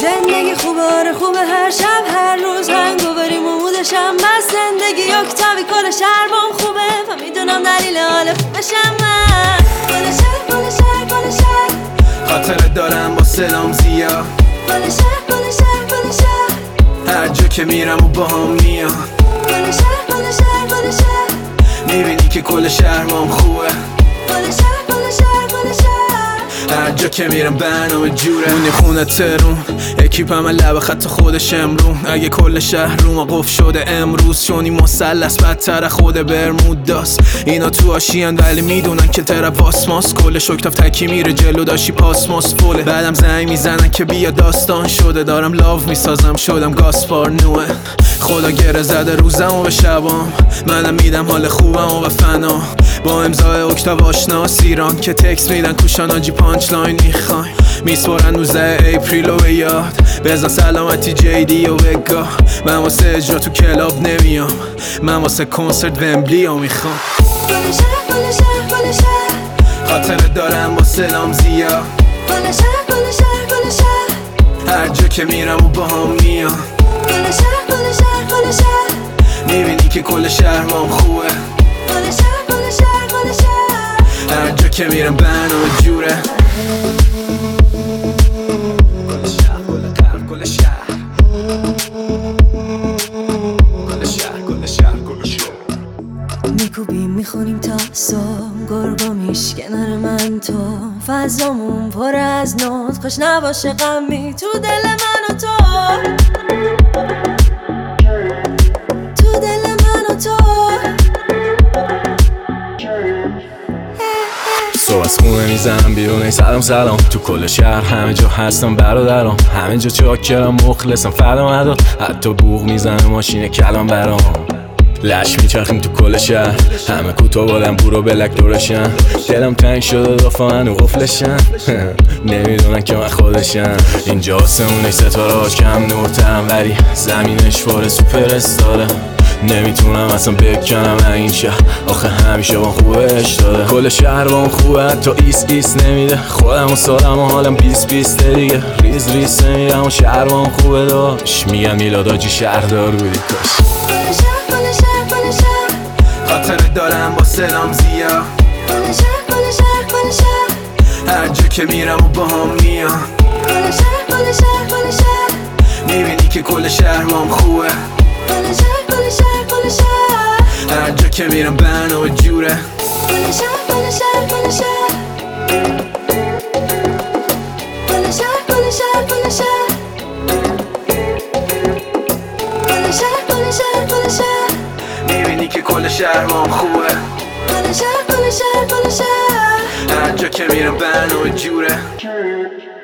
زندگی خوبه آره خوبه هر شب هر روز هنگووریم و مودشم بس زندگی اکتاوی کل شهر بام خوبه و میدونم دلیل حال خوبشم من کل شهر کل شهر کل شهر خاطره دارم با سلام زیاد کل شهر کل شهر کل شهر هر جا که میرم و با هم میان کل شهر کل شهر کل شهر میبینی که کل شهر بام خوبه کل شهر کل شهر کل شهر هر جا که میرم برنامه جوره اونی خونه ترون اکیپم لب خط خودش امرون اگه کل شهر رو ما قفل شده امروز چونی مثلث بدتر خود برمود داست اینا تو آشیان ولی میدونن که طرف واسماس کل شکتاف تکی میره جلو داشی پاسماس فوله بعدم زنگ میزنن که بیا داستان شده دارم لاو میسازم شدم گاسپار نوه خدا گره زده روزم و به شبام منم میدم حال خوبم و به فنا با امضای اکتاو آشناس ایران که تکس میدن کوشان آجی پانچ لاین میخوایم میسپرن 19 اپریل و به یاد بزن سلامتی جیدی و بگاه من واسه اجرا تو کلاب نمیام من واسه کنسرت ومبلی ها میخوام کل شهر کل شهر کل شهر خاطره دارم با سلام زیاد کل شهر کل شهر کل شهر هر جا که میرم و با هم میان کل شهر کل شهر کل شهر میبینی که کل شهر بام خوبه کل شهر کل شهر کل شهر هر جا که میرم برنامه جوره کل شهر کل شهر کل شهر کل شهر کل شهر کل شهر میکوبیم میخونیم تا صبح گرگا میش کنار من تو فضامون پر از نوت خوش نباشه غمی تو دل من و تو تو دل من و تو صبح از خونه میزنم بیرون ای سلام سلام تو کل شهر همه جا هستم برادرام همه جا چاکرم مخلصم فدا مدار حتی بوق میزنه ماشین کلام برام لش میچرخیم تو کل شهر همه کوتاه بادم برو بلک دورشن دلم تنگ شده دافان و قفلشن نمیدونن که من خودشم اینجا آسمونش ستارهاش کم نورترم ولی زمینش فاره سوپر استاره نمیتونم اصلا بکنم این شهر آخه همیشه با خوبش داده کل شهر با خوبه حتی ایس نمیده خودم و سالم و حالم 20 دیگه ریز نمیدم و شهر با خوبه داشت میگم میلاد آجی شهردار بودی کاش کل شهر کل شهر کل شهر خاطره دارم با سلام زیاد کل شهر کل شهر کل شهر هر جا که میرم و با هم میان کل شهر کل شهر کل شهر میبینی که کل شهر بام خوبه کل شهر کل شهر کل شهر هر جا که میرم برنامه جوره کل شهر کل شهر کل شهر کل شهر کل شهر کل شهر کل شهر کل شهر کل شهر میبینی که کل شهر بام خوبه کل شهر کل شهر کل شهر هر جا که میرم برنامه جوره